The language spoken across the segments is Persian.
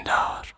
پندار.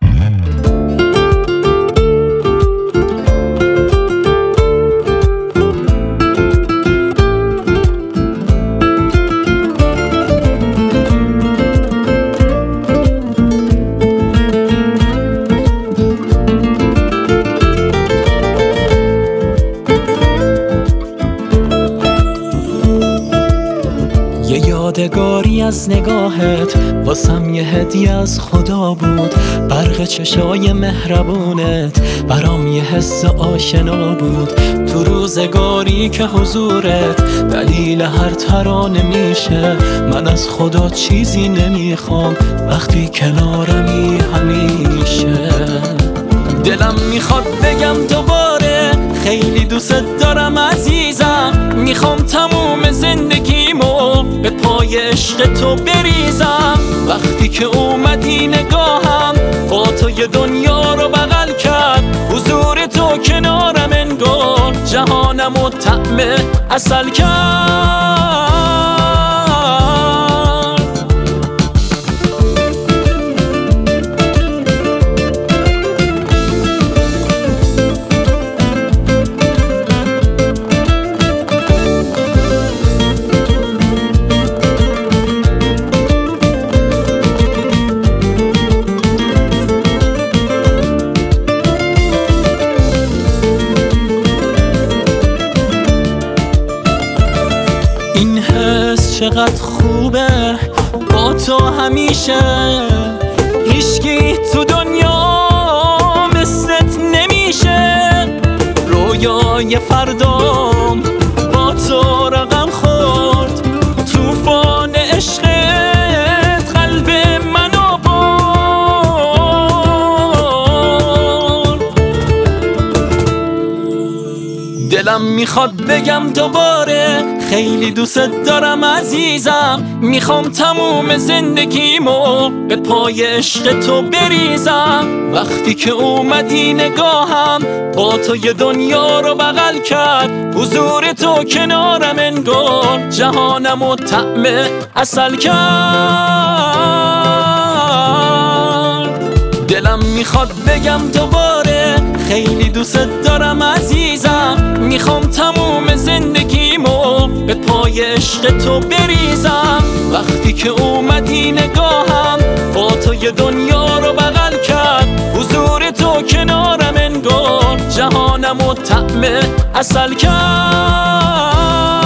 یه یادگاری از نگاهت واسم یه هدیه از خدا بود. برق چشای مهربونت برام یه حس آشنا بود. تو روزگاری که حضورت دلیل هر ترانه میشه، من از خدا چیزی نمیخوام وقتی کنارمی همیشه. دلم میخواد بگم دوباره خیلی دوست دارم عزیزم، میخوام تموم زندگیمو به پای عشق تو بریزم. وقتی که اومدی نگاهم با تو یه دنیا رو بغل کرد، حضور تو کنارم انگار جهانمو طعم عسل کرد. این حس چقدر خوبه با تو همیشه، هیچکی تو دنیا مثلت نمیشه. رویای فردام با تو رقم خورد، طوفان عشقت قلب منو برد. دلم میخواد بگم دوباره خیلی دوست دارم عزیزم، میخوام تموم زندگیمو به پای عشق تو بریزم. وقتی که اومدی نگاهم با تو یه دنیا رو بغل کرد، حضور تو کنارم انگار جهانمو طعم عسل کرد. دلم میخواد بگم دوباره خیلی دوست دارم عزیزم، میخوام تموم زندگیمو به پای عشق تو بریزم. وقتی که اومدی نگاهم با تو یه دنیا رو بغل کرد، حضور تو کنارم انگار جهانمو طعم عسل کرد.